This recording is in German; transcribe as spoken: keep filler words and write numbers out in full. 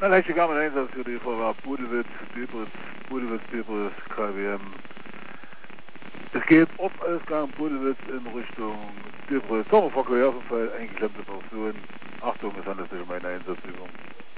Dann hätte ich gar einen Einsatz für die Frau Budewitz, Bibritz, Budewitz, Bibritz, K W M. Es geht Ortsausgang Budewitz in Richtung Bibritz. Sommerverkehr auf jeden Fall eingeklemmte Person. Achtung, es handelt sich um eine Einsatzübung.